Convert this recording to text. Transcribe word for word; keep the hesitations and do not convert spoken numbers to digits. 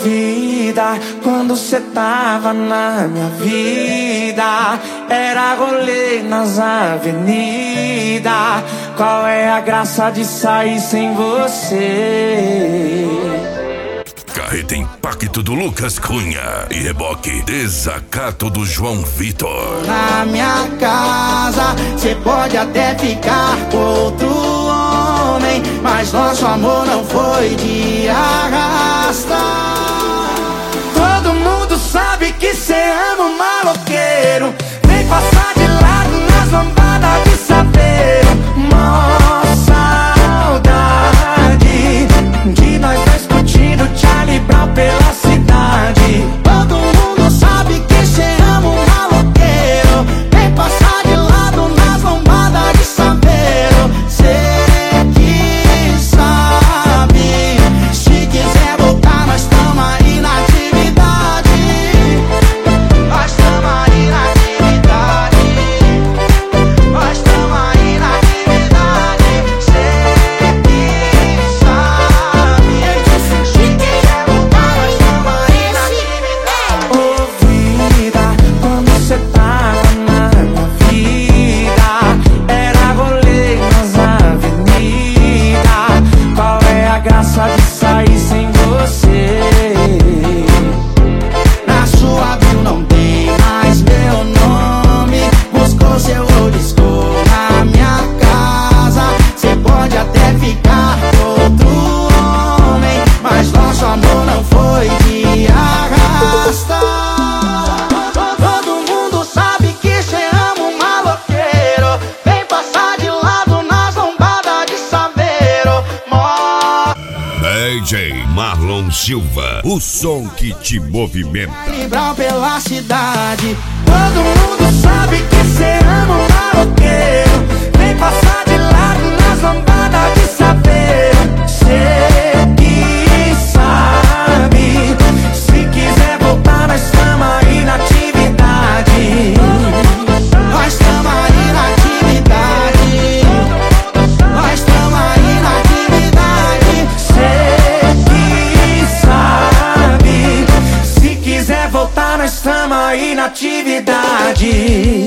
vida, quando cê tava na minha vida, era rolê nas avenidas. Qual é a graça de sair sem você? Carreta Impacto do Lucas Cunha e reboque Desacato do João Vitor. Na minha casa, cê pode até ficar com outro homem, mas nosso amor não foi de arrasta. Todo mundo sabe que cê ama um maloqueiro, vem passar de lado nas lambadas de saveiro. Mó saudade de nós dois curtindo Charlie Brown pela cidade. Todo mundo sabe que cê ama um maloqueiro, vem passar de lado nas lambadas de saveiro. Cê que sabe, se quiser voltar nós tamo aí na atividade. Nós tamo aí na atividade. Nós tamo aí na atividade. Cê que sabe, se quiser voltar nós tamo aí na atividade. Ô vida, quando cê tava na minha vida, era rolê nas avenidas. Qual é a graça de sair sem você? Na sua bio não tem mais meu nome, buscou seu old school na minha casa. Cê pode até ficar com outro homem, mas nosso amor não foi de arrasta. Todo mundo sabe que cê ama um maloqueiro, vem passar de lado nas lombadas de saveiro. Mó D J Marlon Silva, o som que te movimenta. Charlie Brown pela cidade. Todo mundo sabe que cê ama um maloqueiro, vem passar de lado nas lambadas de saveiro. Cê que sabe, se quiser voltar nós tamo aí na atividade. Nós tamo aí na atividade. Nós tamo aí na atividade. Cê que sabe, se quiser voltar nós tamo aí na atividade.